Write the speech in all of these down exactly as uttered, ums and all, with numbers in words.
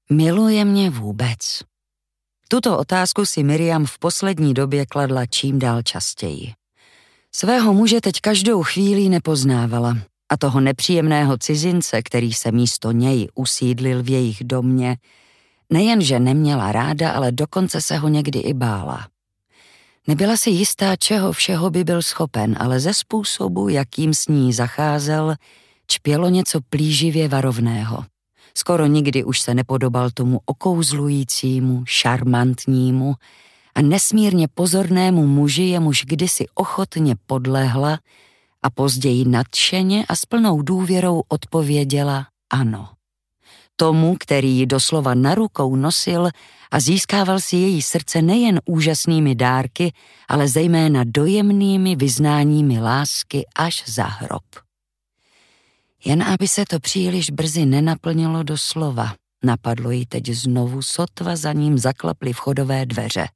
Miluje mě vůbec? Tuto otázku si Miriam v poslední době kladla čím dál častěji. Svého muže teď každou chvíli nepoznávala a toho nepříjemného cizince, který se místo něj usídlil v jejich domě, nejenže neměla ráda, ale dokonce se ho někdy i bála. Nebyla si jistá, čeho všeho by byl schopen, ale ze způsobu, jakým s ní zacházel, čpělo něco plíživě varovného. Skoro nikdy už se nepodobal tomu okouzlujícímu, šarmantnímu a nesmírně pozornému muži, jemuž kdysi ochotně podlehla a později nadšeně a s plnou důvěrou odpověděla ano. Tomu, který ji doslova na rukou nosil a získával si její srdce nejen úžasnými dárky, ale zejména dojemnými vyznáními lásky až za hrob. Jen aby se to příliš brzy nenaplnilo do slova, napadlo jí teď znovu, sotva za ním zaklaply vchodové dveře.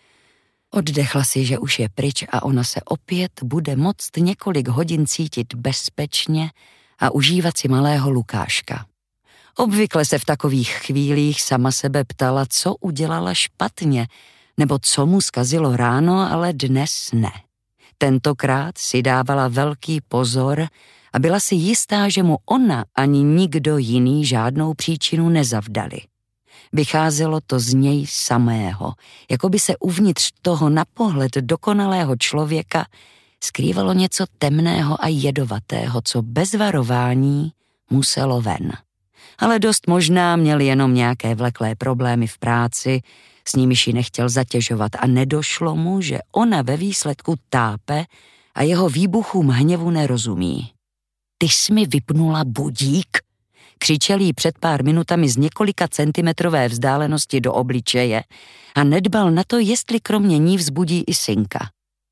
Oddechla si, že už je pryč a ona se opět bude moct několik hodin cítit bezpečně a užívat si malého Lukáška. Obvykle se v takových chvílích sama sebe ptala, co udělala špatně, nebo co mu zkazilo ráno, ale dnes ne. Tentokrát si dávala velký pozor a byla si jistá, že mu ona ani nikdo jiný žádnou příčinu nezavdali. Vycházelo to z něj samého, jako by se uvnitř toho na pohled dokonalého člověka skrývalo něco temného a jedovatého, co bez varování muselo ven. Ale dost možná měl jenom nějaké vleklé problémy v práci, s nimiž ji nechtěl zatěžovat a nedošlo mu, že ona ve výsledku tápe a jeho výbuchům hněvu nerozumí. Ty jsi mi vypnula budík? Křičel jí před pár minutami z několika centimetrové vzdálenosti do obličeje a nedbal na to, jestli kromě ní vzbudí i synka.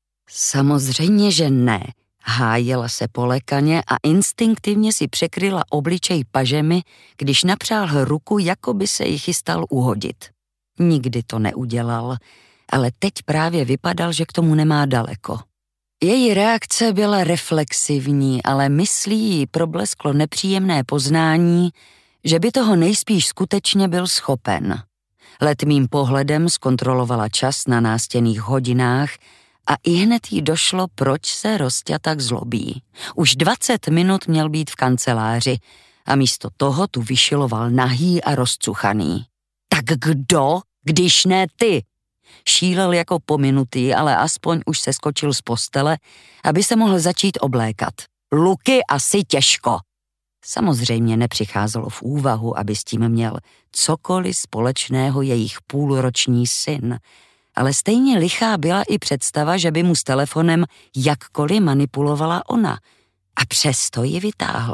Samozřejmě, že ne. Hájela se polekaně a instinktivně si překryla obličej pažemi, když napřáhl ruku, jako by se jí chystal uhodit. Nikdy to neudělal, ale teď právě vypadal, že k tomu nemá daleko. Její reakce byla reflexivní, ale myslí jí problesklo nepříjemné poznání, že by toho nejspíš skutečně byl schopen. Letmým pohledem zkontrolovala čas na nástěnných hodinách a ihned jí došlo, proč se Rosťa tak zlobí. Už dvacet minut měl být v kanceláři a místo toho tu vyšiloval nahý a rozcuchaný. Tak kdo, když ne ty? Šílel jako pominutý, ale aspoň už se skočil z postele, aby se mohl začít oblékat. Luky asi těžko. Samozřejmě nepřicházelo v úvahu, aby s tím měl cokoliv společného jejich půlroční syn, ale stejně lichá byla i představa, že by mu s telefonem jakkoliv manipulovala ona. A přesto ji vytáhl.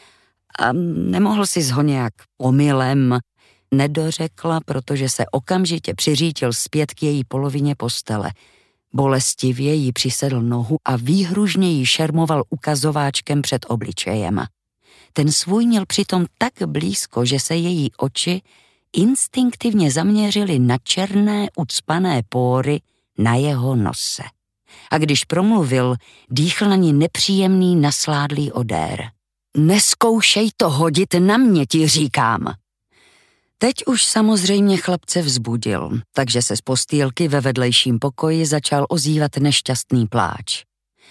A nemohl si ho nějak omylem, nedořekla, protože se okamžitě přiřítil zpět k její polovině postele. Bolestivě jí přisedl nohu a výhružně jí šermoval ukazováčkem před obličejem. Ten svůj měl přitom tak blízko, že se její oči instinktivně zaměřily na černé ucpané póry na jeho nose. A když promluvil, dýchl na ní nepříjemný nasládlý odér. Neskoušej to hodit na mě, ti říkám. Teď už samozřejmě chlapce vzbudil, takže se z postýlky ve vedlejším pokoji začal ozývat nešťastný pláč.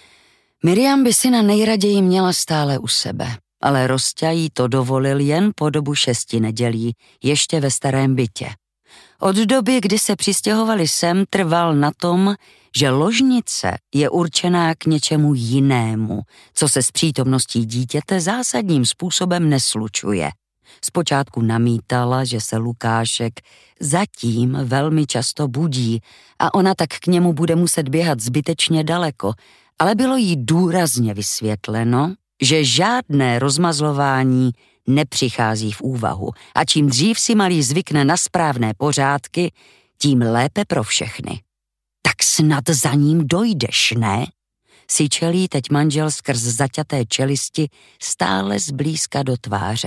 Miriam by syna nejraději měla stále u sebe, ale Rosťa jí to dovolil jen po dobu šesti nedělí, ještě ve starém bytě. Od doby, kdy se přistěhovali sem, trval na tom, že ložnice je určená k něčemu jinému, co se s přítomností dítěte zásadním způsobem neslučuje. Zpočátku namítala, že se Lukášek zatím velmi často budí a ona tak k němu bude muset běhat zbytečně daleko, ale bylo jí důrazně vysvětleno, že žádné rozmazlování nepřichází v úvahu a čím dřív si malý zvykne na správné pořádky, tím lépe pro všechny. Tak snad za ním dojdeš, ne? Syčel jí teď manžel skrz zaťaté čelisti stále zblízka do tváře.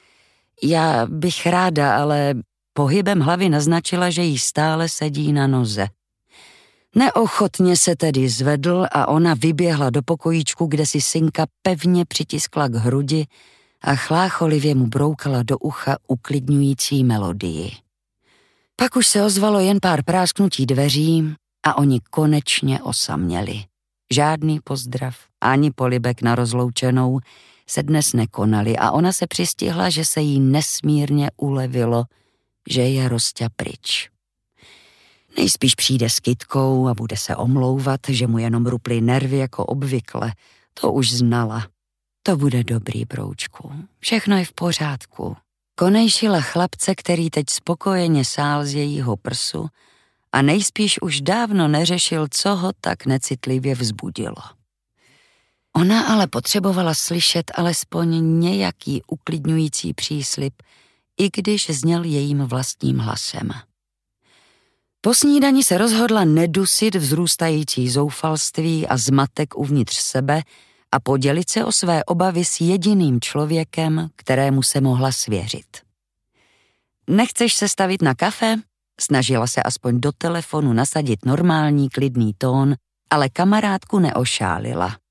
Já bych ráda, ale pohybem hlavy naznačila, že jí stále sedí na noze. Neochotně se tedy zvedl a ona vyběhla do pokojíčku, kde si synka pevně přitiskla k hrudi a chlácholivě mu broukala do ucha uklidňující melodii. Pak už se ozvalo jen pár prásknutí dveří a oni konečně osaměli. Žádný pozdrav, ani polibek na rozloučenou se dnes nekonali a ona se přistihla, že se jí nesmírně ulevilo, že je Rosťa pryč. Nejspíš přijde s kytkou a bude se omlouvat, že mu jenom ruply nervy jako obvykle. To už znala. To bude dobrý, broučku. Všechno je v pořádku. Konejšila chlapce, který teď spokojeně sál z jejího prsu a nejspíš už dávno neřešil, co ho tak necitlivě vzbudilo. Ona ale potřebovala slyšet alespoň nějaký uklidňující příslib, i když zněl jejím vlastním hlasem. Po snídani se rozhodla nedusit vzrůstající zoufalství a zmatek uvnitř sebe a podělit se o své obavy s jediným člověkem, kterému se mohla svěřit. Nechceš se stavit na kafe? Snažila se aspoň do telefonu nasadit normální klidný tón, ale kamarádku neošálila.